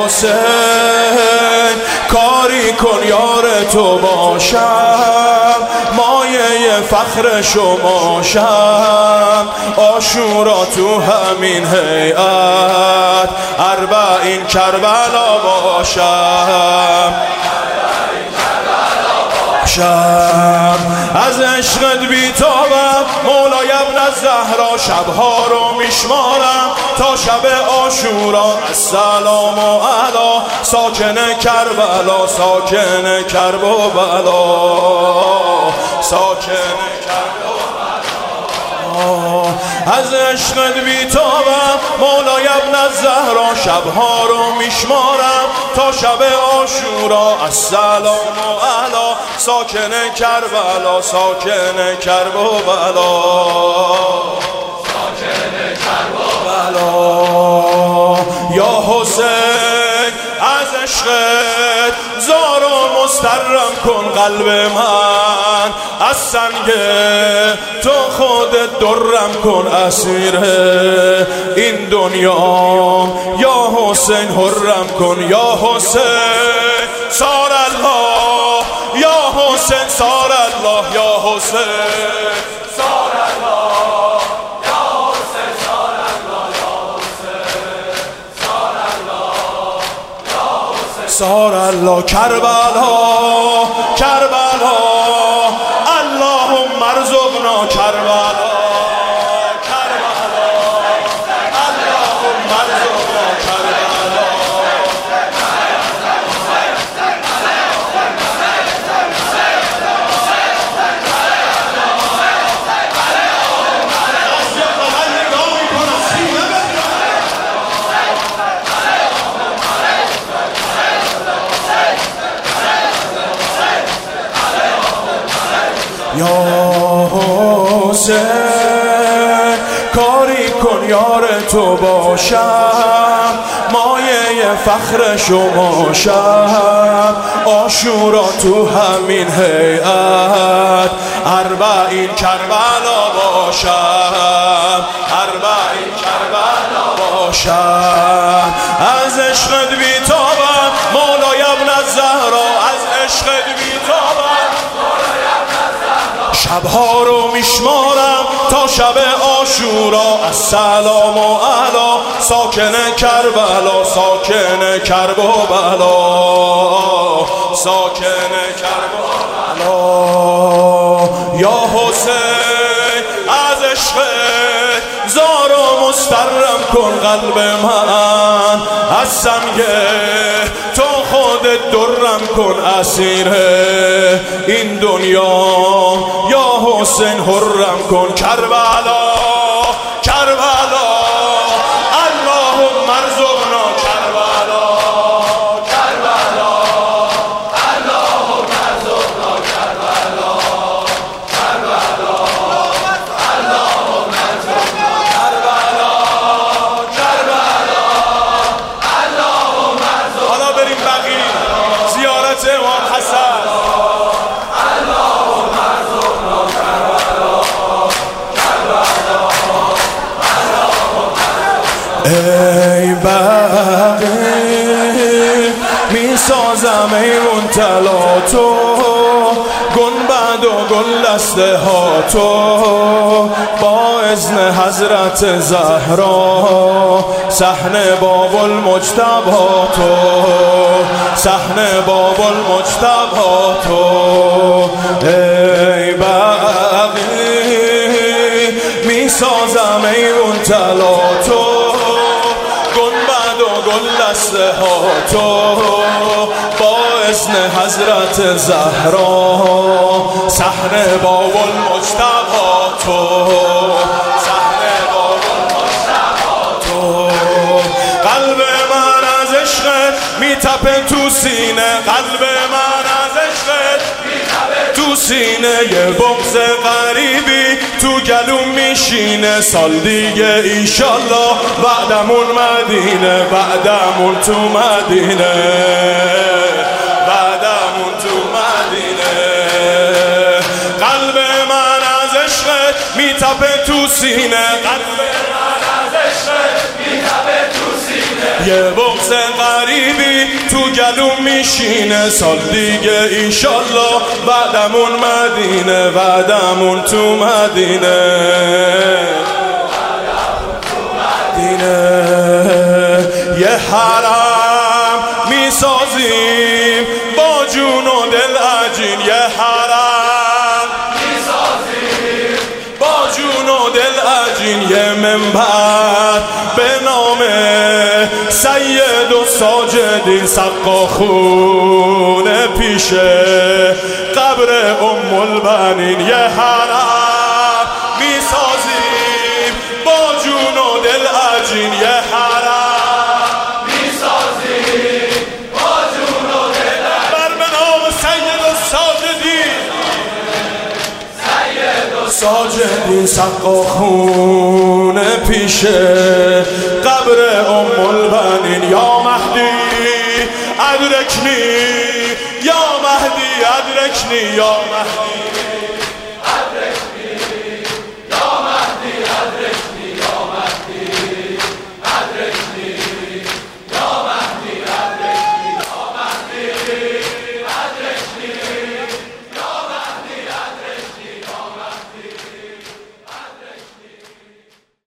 حسین کاری کن یار تو باشم، مایه فخر شما شم، عاشورا تو همین هیئت اربعین کربلا باشم. از عشقت بیتابم مولای ابن زهرا، شبها رو میشمارم تا شب عاشورا. السلام علی ساکن کربلا، ساکن کربلا، ساکن کربلا. از عشقت بیتابم مولای ابن زهرا، شبها رو میشمارم تا شب عاشورا. السلام علی ساکن کربلا، ساکن کربلا، ساکن کربلا. یا حسین از عشقت زار و مسترم کن قلب من، از سنگ تو خودت درم کن اسیر این دنیا. یا حسین حرم کن یا حسین سار الله، یا حسین سار الله، یا حسین سار الله، یا حسین سار الله، یا حسین سار الله، یا حسین سار الله. کربلا کربلا اللهم ارزقنا کربلا، کربلا اللهم ارزقنا کربلا. یا حسین کاری کن یار تو باشم، مایه فخر شما شم، عاشورا تو همین هیئت اربعین کربلا باشم، اربعین کربلا باشم. از عشقت بیتابم مولای ابن زهرا، از عشقت بیتابم شبها رو میشمارم تا شب عاشورا. السلام علی ساکن کربلا، ساکن کربلا، ساکن کربلا. یا حسین از عشقت زار و مسترم کن قلب من، از سنگ تو خودت درم کن اسیر این دنیا. یا حسین حرم کن کربلا، کربلا اللهم ارزقنا کربلا، کربلا اللهم ارزقنا کربلا، کربلا اللهم ارزقنا کربلا، کربلا اللهم ارزقنا. حالا بریم بقیه زیارت امام حسن. ای بقی می سازم ایمون تلا تو، گنبد و گل دسته ها تو، با اذن حضرت زهرا، صحن باب المجتبی تو، صحن باب المجتبی تو. ای بقی می سازم ایمون تلا تو، گنبد و گل دسته ها تو، با اذن حضرت زهرا، صحن باب المجتبی تو، صحن باب المجتبی تو. قلب من از عشقت میتپه تو سینه، قلب من از عشقت میتپه تو سینه. یه بغض غریبی تو گلوم میشینه، سال دیگه ایشالله بعدمون مدینه، بعدمون تو مدینه، بعدمون تو مدینه. قلب من از عشقت میتپه تو سینه، قلب من از عشقت میتپه تو سینه. یه بغض غریبی تو گلوم میشینه، سال دیگه ایشالله بعدمون مدینه، بعدمون تو مدینه. یه حرم میسازیم با جون و دل عجین، یه حرم میسازیم با جون و دل عجین، یه منبر به نام سید و ساجدین، سقا خونه پیش قبر ام البنین. یه حرم میسازیم با جون و دل عجین، یه حرم میسازیم با جون و دل عجین، به نام سید و ساجدین، سقا خونه پیش قبر ام البنین. یا مهدی ادرکنی، یا مهدی ادرکنی، یا مهدی